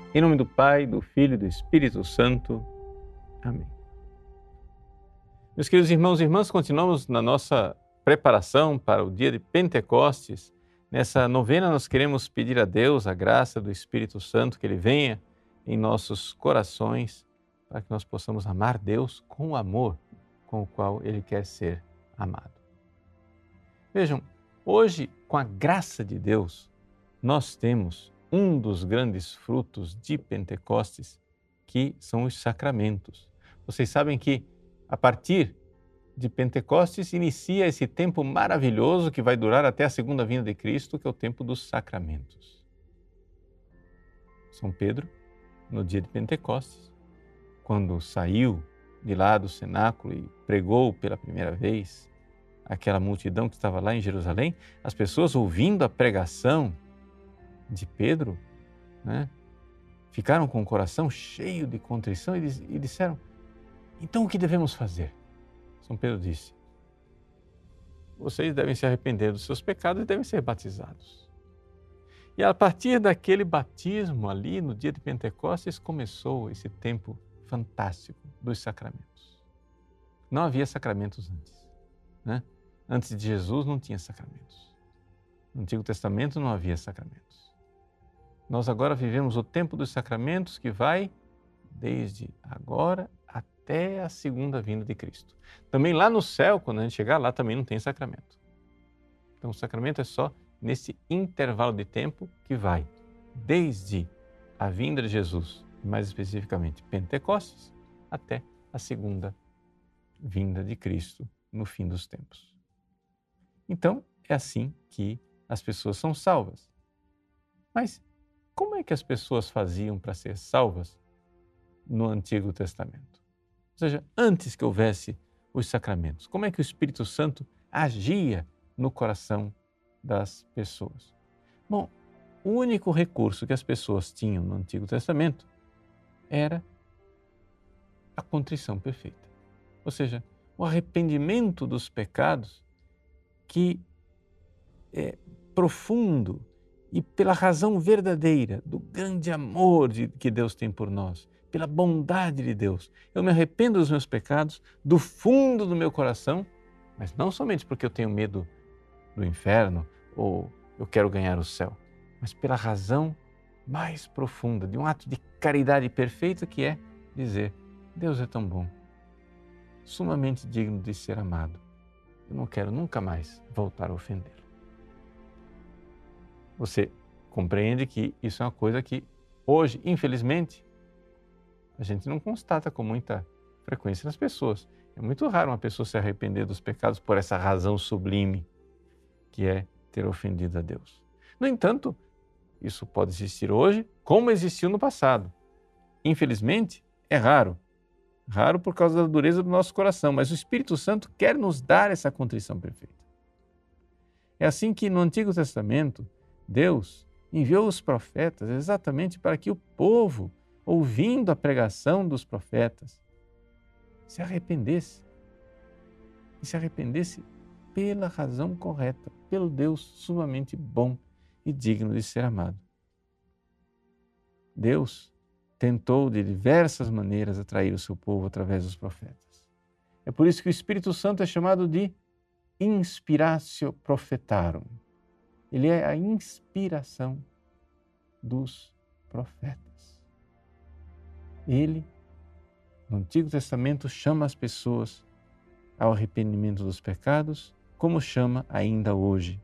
Em nome do Pai, do Filho e do Espírito Santo. Amém. Meus queridos irmãos e irmãs, continuamos na nossa preparação para o dia de Pentecostes. Nessa novena nós queremos pedir a Deus a graça do Espírito Santo, que Ele venha em nossos corações, para que nós possamos amar Deus com o amor com o qual Ele quer ser amado. Vejam, hoje, com a graça de Deus, nós temos um dos grandes frutos de Pentecostes, que são os sacramentos. Vocês sabem que a partir de Pentecostes inicia esse tempo maravilhoso que vai durar até a segunda vinda de Cristo, que é o tempo dos sacramentos. São Pedro, no dia de Pentecostes, quando saiu de lá do cenáculo e pregou pela primeira vez aquela multidão que estava lá em Jerusalém, as pessoas ouvindo a pregação de Pedro, ficaram com o coração cheio de contrição e disseram: então o que devemos fazer? São Pedro disse: vocês devem se arrepender dos seus pecados e devem ser batizados. E a partir daquele batismo ali, no dia de Pentecostes, começou esse tempo fantástico dos sacramentos. Não havia sacramentos antes, Antes de Jesus não tinha sacramentos. No Antigo Testamento não havia sacramentos. Nós agora vivemos o tempo dos sacramentos que vai desde agora até a segunda vinda de Cristo. Também lá no céu, quando a gente chegar lá, também não tem sacramento. Então o sacramento é só nesse intervalo de tempo que vai desde a vinda de Jesus, mais especificamente Pentecostes, até a segunda vinda de Cristo no fim dos tempos. Então é assim que as pessoas são salvas. Mas como é que as pessoas faziam para ser salvas no Antigo Testamento? Ou seja, antes que houvesse os sacramentos, como é que o Espírito Santo agia no coração das pessoas? Bom, o único recurso que as pessoas tinham no Antigo Testamento era a contrição perfeita. Ou seja, o arrependimento dos pecados que é profundo e pela razão verdadeira do grande amor que Deus tem por nós, pela bondade de Deus. Eu me arrependo dos meus pecados do fundo do meu coração, mas não somente porque eu tenho medo do inferno ou eu quero ganhar o céu, mas pela razão mais profunda de um ato de caridade perfeita, que é dizer: Deus é tão bom, sumamente digno de ser amado. Eu não quero nunca mais voltar a ofendê-lo. Você compreende que isso é uma coisa que hoje, infelizmente, a gente não constata com muita frequência nas pessoas. É muito raro uma pessoa se arrepender dos pecados por essa razão sublime que é ter ofendido a Deus. No entanto, isso pode existir hoje como existiu no passado. Infelizmente, é raro. Raro por causa da dureza do nosso coração, mas o Espírito Santo quer nos dar essa contrição perfeita. É assim que no Antigo Testamento, Deus enviou os profetas exatamente para que o povo, ouvindo a pregação dos profetas, se arrependesse. E se arrependesse pela razão correta, pelo Deus sumamente bom e digno de ser amado. Deus tentou de diversas maneiras atrair o seu povo através dos profetas. É por isso que o Espírito Santo é chamado de Inspiratio Prophetarum. Ele é a inspiração dos profetas. Ele, no Antigo Testamento, chama as pessoas ao arrependimento dos pecados, como chama ainda hoje.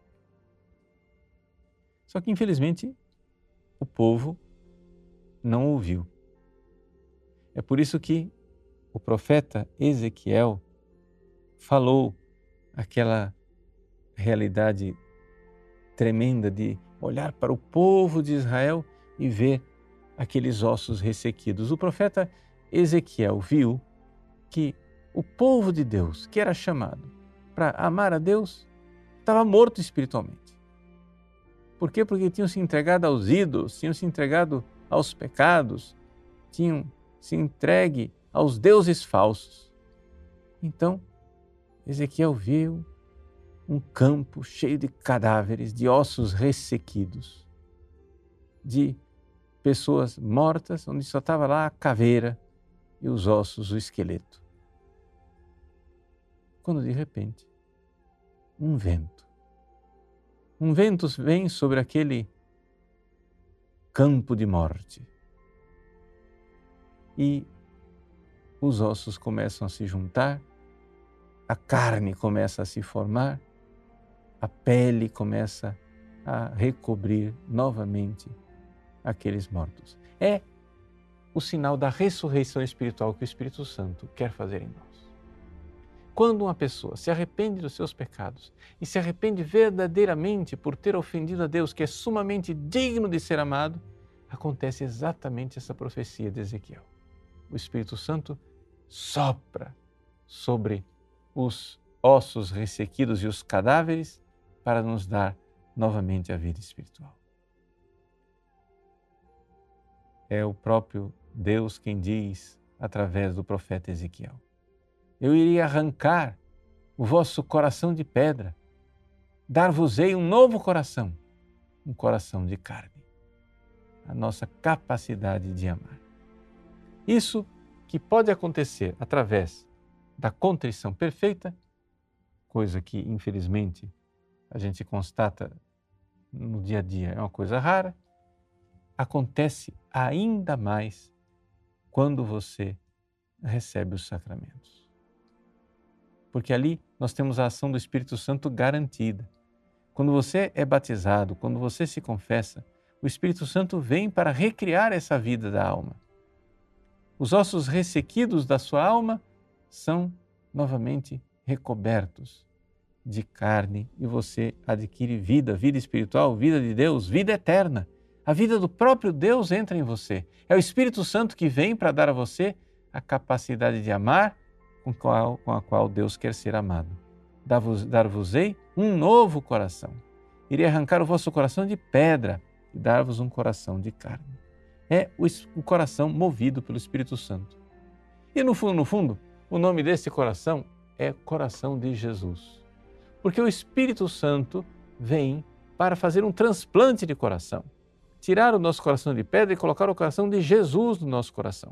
Só que, infelizmente, o povo não ouviu. É por isso que o profeta Ezequiel falou aquela realidade tremenda de olhar para o povo de Israel e ver aqueles ossos ressequidos. O profeta Ezequiel viu que o povo de Deus, que era chamado para amar a Deus, estava morto espiritualmente. Por quê? Porque tinham se entregado aos ídolos, tinham se entregado aos pecados, tinham se entregue aos deuses falsos. Então, Ezequiel viu um campo cheio de cadáveres, de ossos ressequidos, de pessoas mortas, onde só estava lá a caveira e os ossos, o esqueleto. Quando de repente, um vento vem sobre aquele campo de morte e os ossos começam a se juntar, a carne começa a se formar, a pele começa a recobrir novamente aqueles mortos. É o sinal da ressurreição espiritual que o Espírito Santo quer fazer em nós. Quando uma pessoa se arrepende dos seus pecados e se arrepende verdadeiramente por ter ofendido a Deus, que é sumamente digno de ser amado, acontece exatamente essa profecia de Ezequiel. O Espírito Santo sopra sobre os ossos ressequidos e os cadáveres para nos dar novamente a vida espiritual. É o próprio Deus quem diz, através do profeta Ezequiel: eu iria arrancar o vosso coração de pedra, dar-vos-ei um novo coração, um coração de carne. A nossa capacidade de amar. Isso que pode acontecer através da contrição perfeita, coisa que, infelizmente, a gente constata no dia a dia é uma coisa rara, acontece ainda mais quando você recebe os sacramentos. Porque ali nós temos a ação do Espírito Santo garantida. Quando você é batizado, quando você se confessa, o Espírito Santo vem para recriar essa vida da alma. Os ossos ressequidos da sua alma são novamente recobertos de carne e você adquire vida, vida espiritual, vida de Deus, vida eterna. A vida do próprio Deus entra em você. É o Espírito Santo que vem para dar a você a capacidade de amar com a qual Deus quer ser amado. Dar-vos-ei um novo coração. Irei arrancar o vosso coração de pedra e dar-vos um coração de carne. É o coração movido pelo Espírito Santo. E no fundo, o nome desse coração é coração de Jesus. Porque o Espírito Santo vem para fazer um transplante de coração. Tirar o nosso coração de pedra e colocar o coração de Jesus no nosso coração.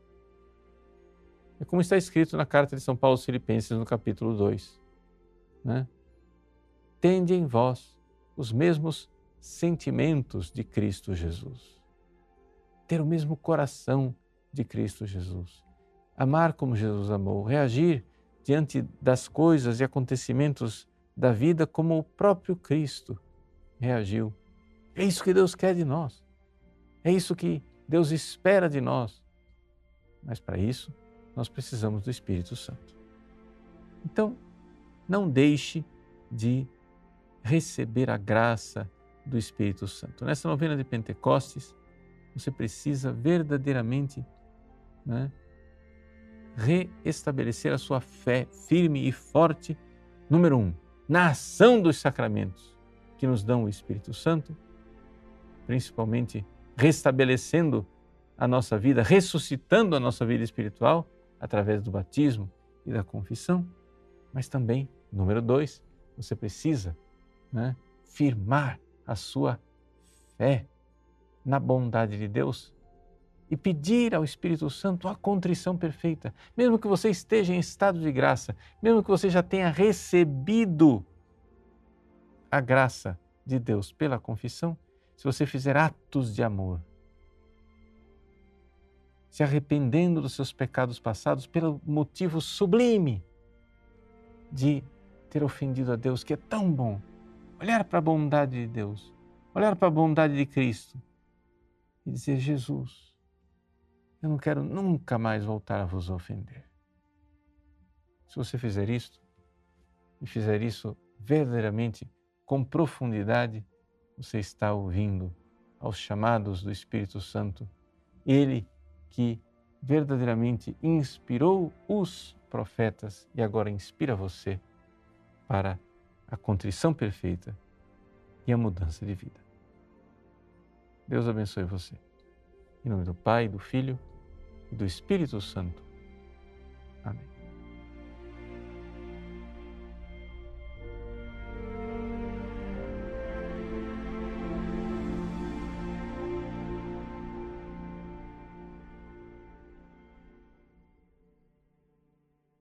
É como está escrito na carta de São Paulo aos Filipenses, no capítulo 2. Né? Tende em vós os mesmos sentimentos de Cristo Jesus. Ter o mesmo coração de Cristo Jesus. Amar como Jesus amou, reagir diante das coisas e acontecimentos da vida como o próprio Cristo reagiu. É isso que Deus quer de nós. É isso que Deus espera de nós. Mas para isso, nós precisamos do Espírito Santo. Então, não deixe de receber a graça do Espírito Santo. Nessa novena de Pentecostes, você precisa verdadeiramente reestabelecer a sua fé firme e forte, número 1, na ação dos sacramentos que nos dão o Espírito Santo, principalmente restabelecendo a nossa vida, ressuscitando a nossa vida espiritual através do batismo e da confissão, mas também, número 2, você precisa firmar a sua fé na bondade de Deus e pedir ao Espírito Santo a contrição perfeita. Mesmo que você esteja em estado de graça, mesmo que você já tenha recebido a graça de Deus pela confissão, se você fizer atos de amor, se arrependendo dos seus pecados passados pelo motivo sublime de ter ofendido a Deus, que é tão bom, olhar para a bondade de Deus, olhar para a bondade de Cristo e dizer: Jesus, eu não quero nunca mais voltar a vos ofender. Se você fizer isto, e fizer isso verdadeiramente, com profundidade, você está ouvindo aos chamados do Espírito Santo, Ele que verdadeiramente inspirou os profetas e agora inspira você para a contrição perfeita e a mudança de vida. Deus abençoe você. Em nome do Pai, do Filho e do Espírito Santo.